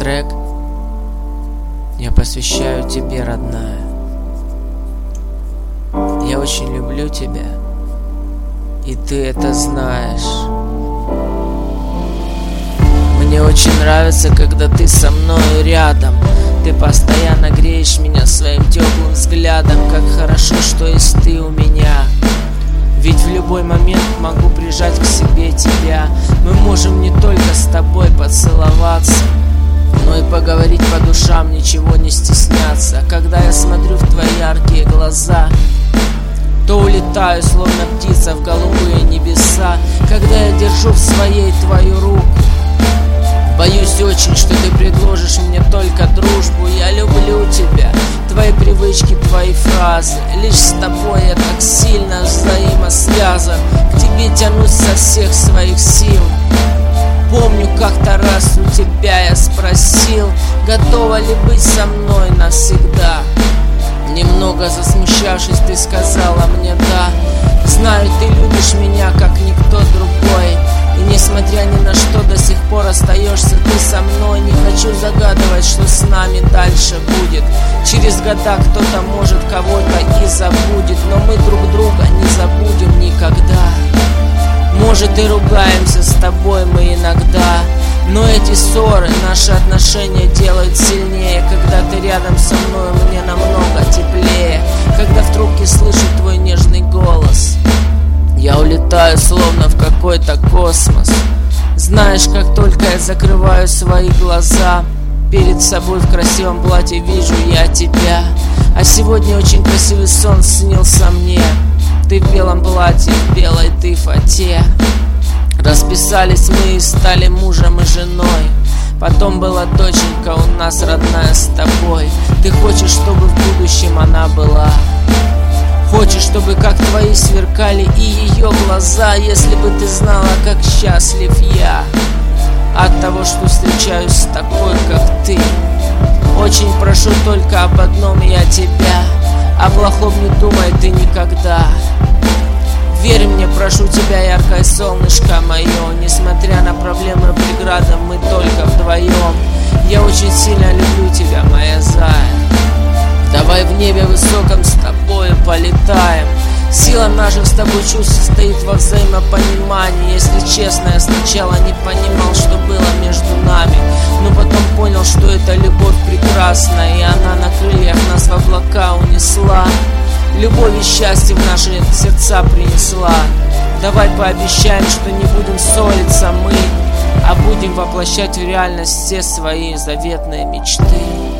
трек я посвящаю тебе, родная. Я очень люблю тебя, и ты это знаешь. Мне очень нравится, когда ты со мной рядом. Ты постоянно греешь меня своим теплым взглядом. Как хорошо, что есть ты у меня. Ведь в любой момент могу прижать к себе тебя. Мы можем не только с тобой поцеловаться, но и поговорить по душам, ничего не стесняться. Когда я смотрю в твои яркие глаза, то улетаю, словно птица, в голубые небеса. Когда я держу в своей твою руку, боюсь очень, что ты предложишь мне только дружбу. Я люблю тебя, твои привычки, твои фразы. Лишь с тобой я так сильно взаимосвязан. К тебе тянусь со всех своих сил. Помню, как-то раз у тебя я спросил, готова ли быть со мной навсегда. Немного засмущавшись, ты сказала мне да. Знаю, ты любишь меня, как никто другой. И несмотря ни на что, до сих пор остаешься ты со мной. Не хочу загадывать, что с нами дальше будет. Через года кто-то может кого-то и забудет, но мы друг друга не забудем никогда. Может, и ругаемся с тобой мы иногда, но эти ссоры наши отношения делают сильнее. Когда ты рядом со мной, мне намного теплее. Когда в трубке слышу твой нежный голос, я улетаю словно в какой-то космос. Знаешь, как только я закрываю свои глаза, перед собой в красивом платье вижу я тебя. А сегодня очень красивый сон снился мне. Ты в белом платье, в белой ты фате. Расписались мы и стали мужем и женой. Потом была доченька у нас родная с тобой. Ты хочешь, чтобы в будущем она была. Хочешь, чтобы как твои сверкали и ее глаза. Если бы ты знала, как счастлив я от того, что встречаюсь с такой, как ты. Очень прошу только об одном я тебя: о плохом не думай ты никогда. Верь мне, прошу тебя, яркое солнышко мое. Несмотря на проблемы и преграды, мы только вдвоем. Я очень сильно люблю тебя, моя зая. Давай в небе высоком с тобой полетаем. Сила наших с тобой чувств состоит во взаимопонимании. Если честно, я сначала не понимал, что было между нами, но потом понял, что это любовь прекрасная, и она на крыльях нас в облака унесла. Любовь и счастье в наши сердца принесла. Давай пообещаем, что не будем ссориться мы, а будем воплощать в реальность все свои заветные мечты.